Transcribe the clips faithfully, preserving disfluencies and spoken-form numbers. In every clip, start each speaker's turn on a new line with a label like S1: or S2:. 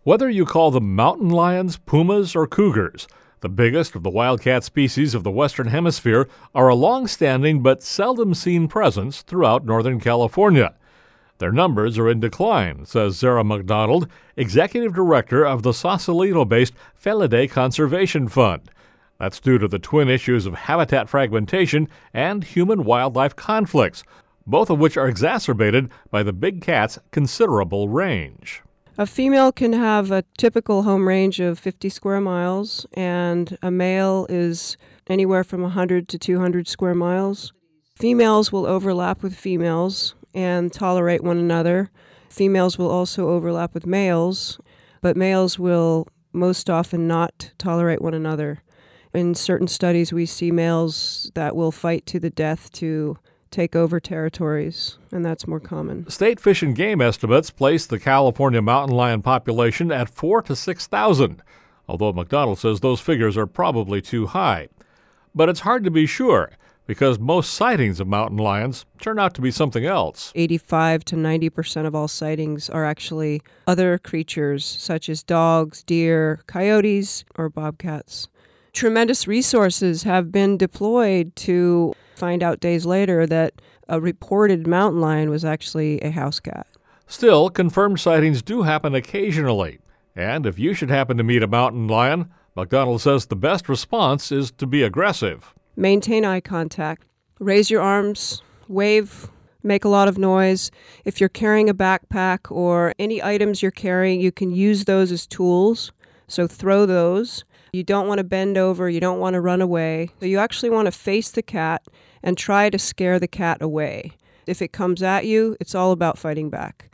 S1: Whether you call them mountain lions, pumas, or cougars, the biggest of the wildcat species of the Western Hemisphere are a long-standing but seldom seen presence throughout Northern California. Their numbers are in decline, says Zara McDonald, Executive Director of the Sausalito-based Felidae Conservation Fund. That's due to the twin issues of habitat fragmentation and human-wildlife conflicts, both of which are exacerbated by the big cat's considerable range.
S2: A female can have a typical home range of fifty square miles, and a male is anywhere from one hundred to two hundred square miles. Females will overlap with females and tolerate one another. Females will also overlap with males, but males will most often not tolerate one another. In certain studies, we see males that will fight to the death to take over territories, and that's more common.
S1: State Fish and Game estimates place the California mountain lion population at four to six thousand, although McDonald says those figures are probably too high. But it's hard to be sure, because most sightings of mountain lions turn out to be something else.
S2: eighty-five to ninety percent of all sightings are actually other creatures, such as dogs, deer, coyotes, or bobcats. Tremendous resources have been deployed to find out days later that a reported mountain lion was actually a house cat.
S1: Still, confirmed sightings do happen occasionally. And if you should happen to meet a mountain lion, McDonald says the best response is to be aggressive.
S2: Maintain eye contact. Raise your arms, wave, make a lot of noise. If you're carrying a backpack or any items you're carrying, you can use those as tools. So throw those. You don't want to bend over. You don't want to run away. So you actually want to face the cat and try to scare the cat away. If it comes at you, it's all about fighting back.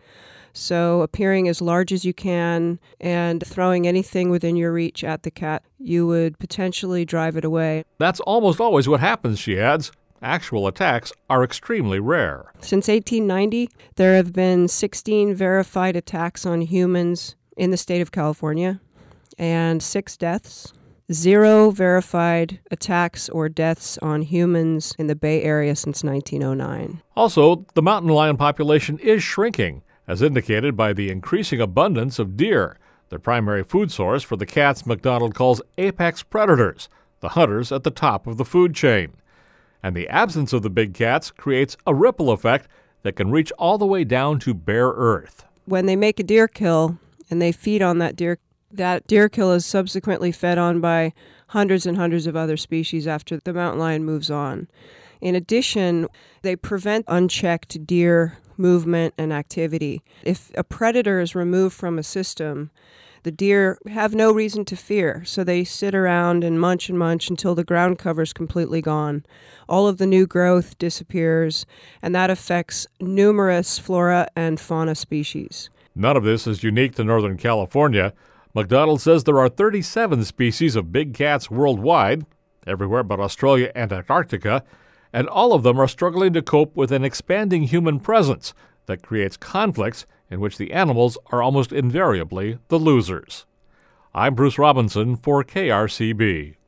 S2: So appearing as large as you can and throwing anything within your reach at the cat, you would potentially drive it away.
S1: That's almost always what happens, she adds. Actual attacks are extremely rare.
S2: Since eighteen ninety, there have been sixteen verified attacks on humans in the state of California, and six deaths. Zero verified attacks or deaths on humans in the Bay Area since nineteen oh nine.
S1: Also, the mountain lion population is shrinking, as indicated by the increasing abundance of deer, the primary food source for the cats McDonald calls apex predators, the hunters at the top of the food chain. And the absence of the big cats creates a ripple effect that can reach all the way down to bare earth.
S2: When they make a deer kill and they feed on that deer, that deer kill is subsequently fed on by hundreds and hundreds of other species after the mountain lion moves on. In addition, they prevent unchecked deer movement and activity. If a predator is removed from a system, the deer have no reason to fear, so they sit around and munch and munch until the ground cover is completely gone. All of the new growth disappears, and that affects numerous flora and fauna species.
S1: None of this is unique to Northern California. McDonald says there are thirty-seven species of big cats worldwide, everywhere but Australia and Antarctica, and all of them are struggling to cope with an expanding human presence that creates conflicts in which the animals are almost invariably the losers. I'm Bruce Robinson for K R C B.